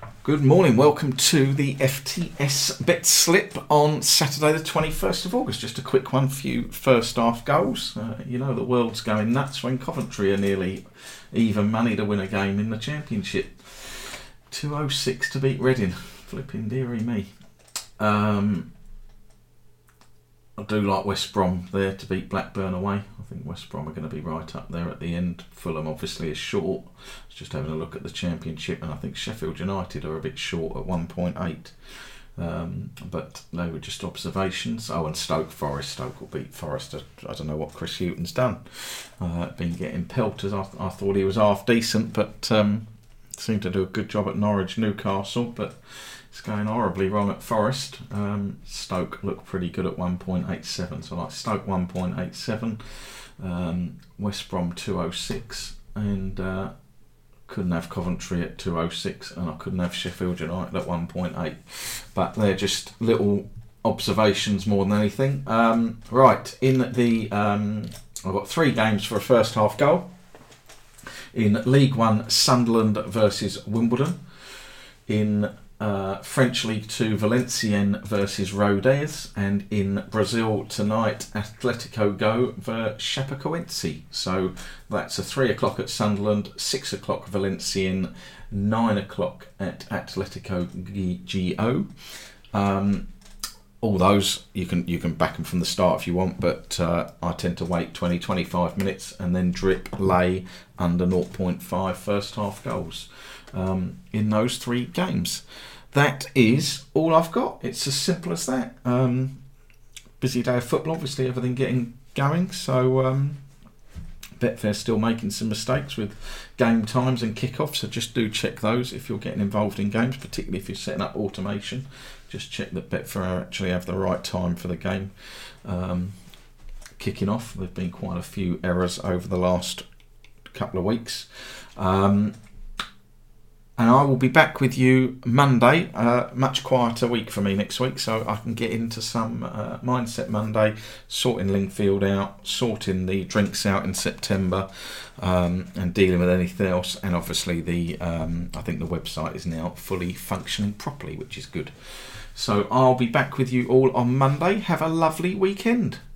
Good morning, welcome to the FTS Bet Slip on Saturday the 21st of August. Just a quick one, few first half goals. You know the world's going nuts when Coventry are nearly even money to win a game in the Championship. 206 to beat Reading, flipping dearie me. I do like West Brom there to beat Blackburn away. I think West Brom are going to be right up there at the end. Fulham obviously is short. I was just having a look at the Championship and I think Sheffield United are a bit short at 1.8. But they were just observations. Oh, and Stoke Forest. Stoke will beat Forest. I don't know what Chris Hughton's done. Been getting pelters. I thought he was half decent, but seemed to do a good job at Norwich, Newcastle, but it's going horribly wrong at Forest. Stoke look pretty good at 1.87, so like Stoke 1.87, West Brom 206, and couldn't have Coventry at 206, and I couldn't have Sheffield United at 1.8. But they're just little observations more than anything. Right, in the I've got 3 games for a first half goal. In League One, Sunderland versus Wimbledon. In French League 2, Valenciennes versus Rodez, and in Brazil tonight, Atletico Go versus Chapecoense. So that's a 3 o'clock at Sunderland, 6 o'clock Valenciennes, 9 o'clock at Atletico Go. All those you can back them from the start if you want, but I tend to wait 20-25 minutes and then drip lay under 0.5 first half goals in those 3 games. That is all I've got. It's as simple as that. Busy day of football, obviously, everything getting going. So Betfair's still making some mistakes with game times and kickoffs, so just do check those if you're getting involved in games, particularly if you're setting up automation. Just check that Betfair actually have the right time for the game kicking off. There have been quite a few errors over the last couple of weeks. And I will be back with you Monday. Much quieter week for me next week, so I can get into some Mindset Monday, sorting Lingfield out, sorting the drinks out in September, and dealing with anything else. And obviously I think the website is now fully functioning properly, which is good. So I'll be back with you all on Monday. Have a lovely weekend.